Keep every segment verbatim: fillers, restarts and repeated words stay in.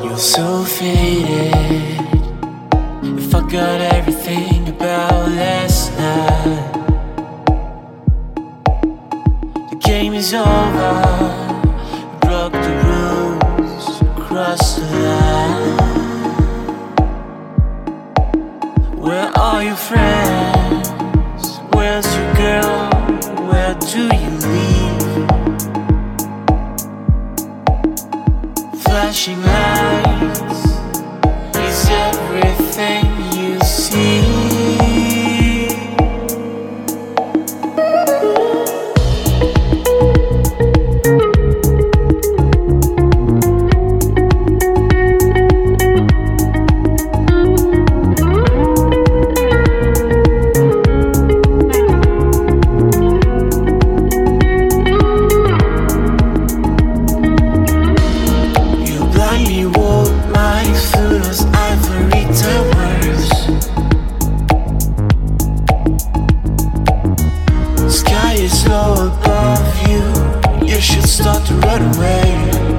You're so faded. You forgot everything about last night. The game is over. You broke the rules, crossed the line. Where are your friends? Where's your girl? Where do you leave? Flashing lights is everything you see. Start to run away.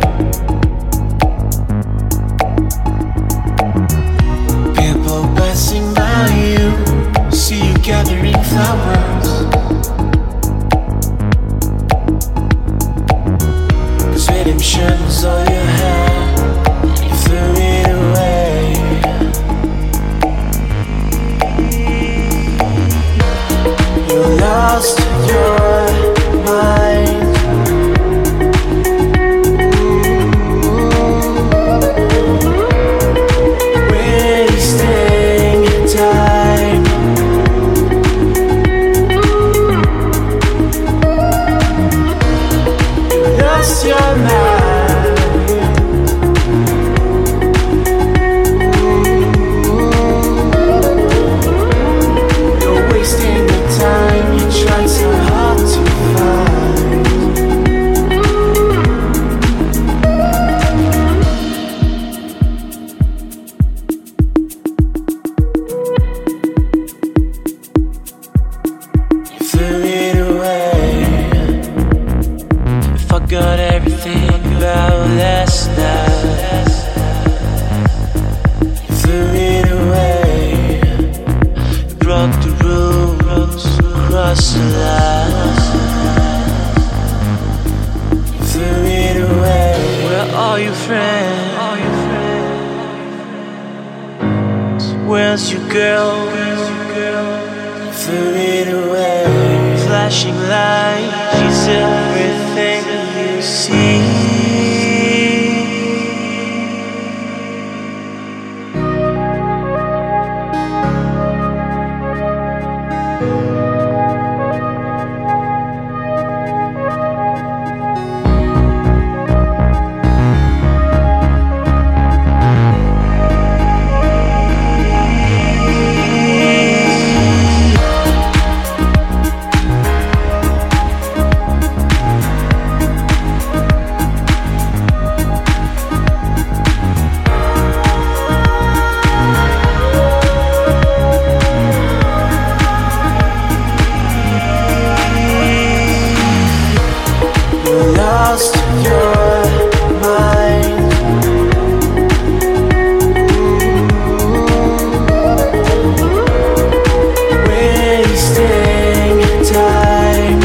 People passing by you, see you gathering flowers. Cause redemption is all you had, you threw it away. You lost your mind. Your mind. You're wasting the time you tried so hard to find. You threw it away. Forgot everything about last night. You threw it away. You broke the rules, crossed the line. You threw it away. Where are your friends? Where's your girl? You threw it away. Flashing lights is everything you see. Lost your mind. Wasting time.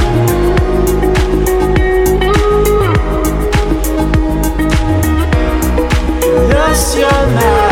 You lost your mind.